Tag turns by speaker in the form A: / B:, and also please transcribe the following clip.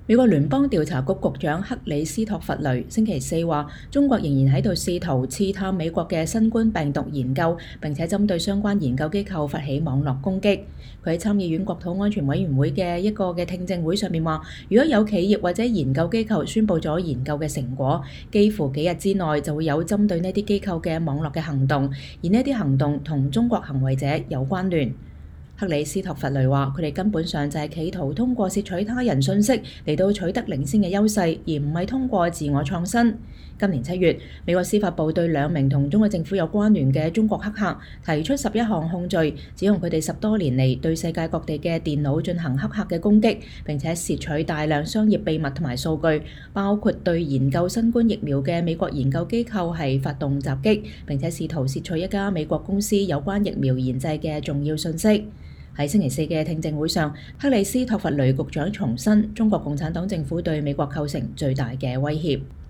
A: 美國聯邦調查局局長克里斯托弗雷星期四話，中國仍然喺度試圖刺探美國嘅新冠病毒研究，並且針對相關研究機構發起網絡攻擊。佢喺參議院國土安全委員會嘅一個聽證會上面話，如果有企業或者研究機構宣佈咗研究嘅成果，幾乎幾日之內就會有針對呢啲機構嘅網絡嘅行動，而呢啲行動同中國行為者有關聯。克里斯托弗雷話：佢哋根本上就係企圖通過竊取他人信息嚟到取得領先嘅優勢，而唔係通過自我創新。今年7月，美國司法部對2名同中國政府有關聯嘅中國黑客提出11項控罪，指控佢哋10多年嚟對世界各地嘅電腦進行黑客嘅攻擊，並且竊取大量商業秘密同埋數據，包括對研究新冠疫苗嘅美國研究機構係發動襲擊，並且試圖竊取一家美國公司有關疫苗研製嘅重要信息。喺星期四嘅聽證會上，克里斯托弗雷局長重申中國共產黨政府對美國構成最大嘅威脅。